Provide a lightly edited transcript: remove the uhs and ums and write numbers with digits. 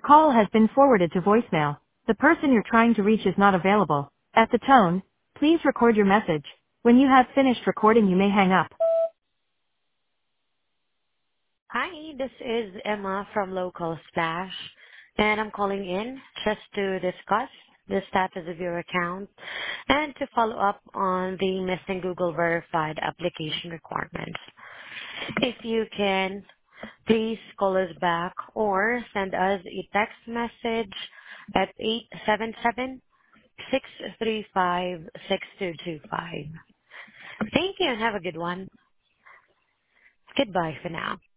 call has been forwarded to voicemail. The person you're trying to reach is not available. At the tone, please record your message. When you have finished recording, you may hang up. Hi, this is Emma from Local Splash, and I'm calling in just to discuss the status of your account and to follow up on the missing Google verified application requirements. If you can, please call us back or send us a text message at 877-635-6225. Thank you and have a good one. Goodbye for now.